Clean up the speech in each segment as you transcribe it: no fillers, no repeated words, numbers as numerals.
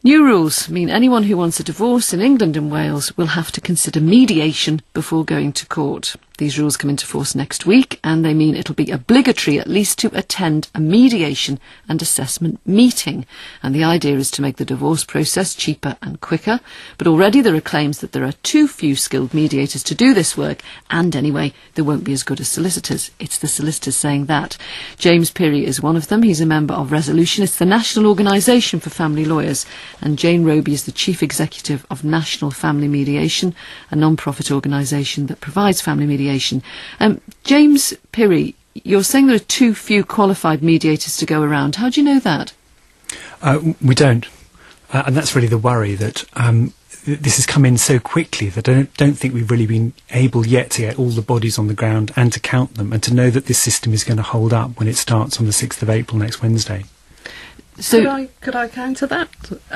New rules mean anyone who wants a divorce in England and Wales will have to consider mediation before going to court. These rules come into force next week, and they mean it'll be obligatory at least to attend a mediation and assessment meeting. And the idea is to make the divorce process cheaper and quicker. But already there are claims that there are too few skilled mediators to do this work, and anyway, they won't be as good as solicitors. It's the solicitors saying that. James Peary is one of them. He's a member of Resolution. It's the National Organisation for Family Lawyers. And Jane Roby is the Chief Executive of National Family Mediation, a non-profit organisation that provides family mediation. James Peary, you're saying there are too few qualified mediators to go around. How do you know that? We don't. And that's really the worry, that this has come in so quickly that I don't think we've really been able yet to get all the bodies on the ground and to count them and to know that this system is going to hold up when it starts on the 6th of April next Wednesday. So could I counter that?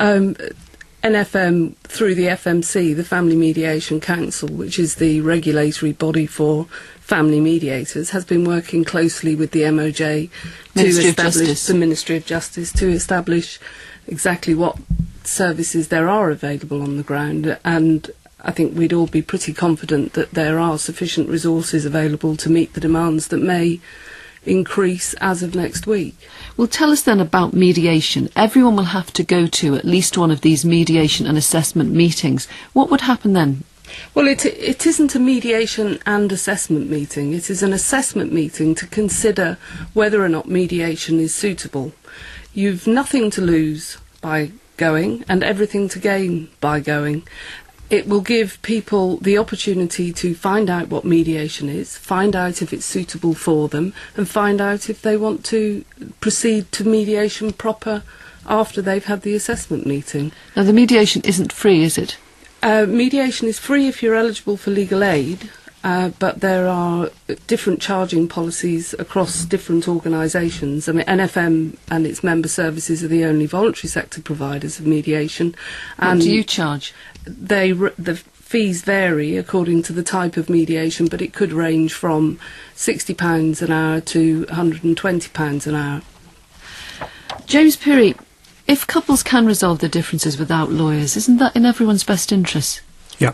NFM, through the FMC, the Family Mediation Council, which is the regulatory body for family mediators, has been working closely with the MOJ to establish the Ministry of Justice to establish exactly what services there are available on the ground. And I think we'd all be pretty confident that there are sufficient resources available to meet the demands that may increase as of next week. Well, tell us then about mediation. Everyone will have to go to at least one of these mediation and assessment meetings. What would happen then? Well, it isn't a mediation and assessment meeting. It is an assessment meeting to consider whether or not mediation is suitable. You've nothing to lose by going and everything to gain by going. It will give people the opportunity to find out what mediation is, find out if it's suitable for them, and find out if they want to proceed to mediation proper after they've had the assessment meeting. Now, the mediation isn't free, is it? Mediation is free if you're eligible for legal aid, but there are different charging policies across different organisations. I mean, NFM and its member services are the only voluntary sector providers of mediation. What do you charge? The fees vary according to the type of mediation, but it could range from £60 an hour to £120 an hour. James Peary, if couples can resolve their differences without lawyers, isn't that in everyone's best interest? Yeah.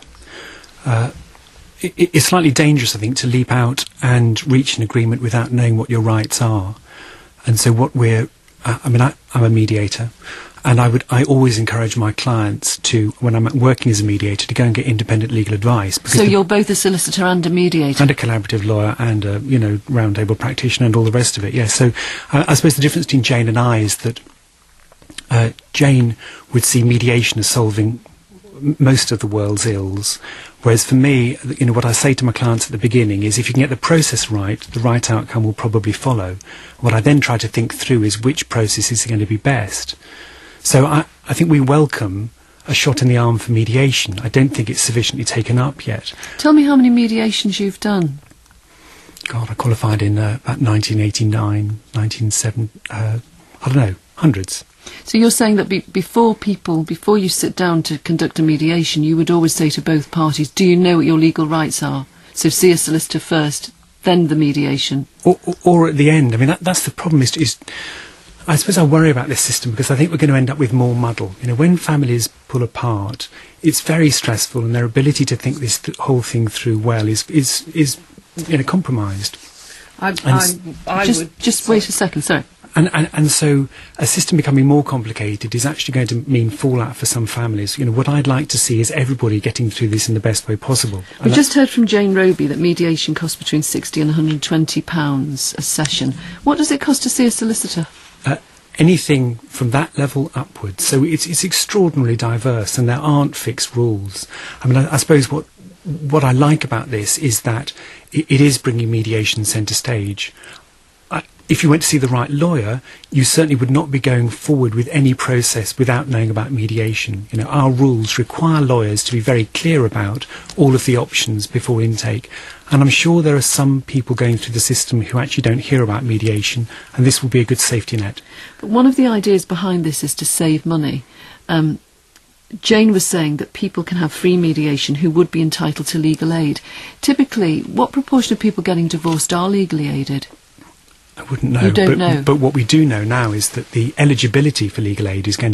It's slightly dangerous, I think, to leap out and reach an agreement without knowing what your rights are. And so what I'm a mediator, and I always encourage my clients to, when I'm working as a mediator, to go and get independent legal advice. So you're both a solicitor and a mediator? And a collaborative lawyer and a, round table practitioner and all the rest of it, yes. So I suppose the difference between Jane and I is that Jane would see mediation as solving most of the world's ills, whereas for me, what I say to my clients at the beginning is, if you can get the process right, the right outcome will probably follow. What I then try to think through is which process is going to be best. So I think we welcome a shot in the arm for mediation. I don't think it's sufficiently taken up yet. Tell me how many mediations you've done. God, I qualified in about 1989, 1970, I don't know, hundreds. So you're saying that before you sit down to conduct a mediation, you would always say to both parties, do you know what your legal rights are? So see a solicitor first, then the mediation. Or at the end. I mean, that's the problem, is I suppose I worry about this system because I think we're going to end up with more muddle. When families pull apart, it's very stressful, and their ability to think this whole thing through well is compromised. Just wait a second, sorry. And so a system becoming more complicated is actually going to mean fallout for some families. What I'd like to see is everybody getting through this in the best way possible. We've just heard from Jane Roby that mediation costs between £60 and £120 a session. What does it cost to see a solicitor? Anything from that level upwards. So it's extraordinarily diverse, and there aren't fixed rules. I mean, I suppose what I like about this is that it is bringing mediation centre stage. If you went to see the right lawyer, you certainly would not be going forward with any process without knowing about mediation. Our rules require lawyers to be very clear about all of the options before intake. And I'm sure there are some people going through the system who actually don't hear about mediation, and this will be a good safety net. But one of the ideas behind this is to save money. Jane was saying that people can have free mediation who would be entitled to legal aid. Typically, what proportion of people getting divorced are legally aided? I wouldn't know. You don't know. But what we do know now is that the eligibility for legal aid is going to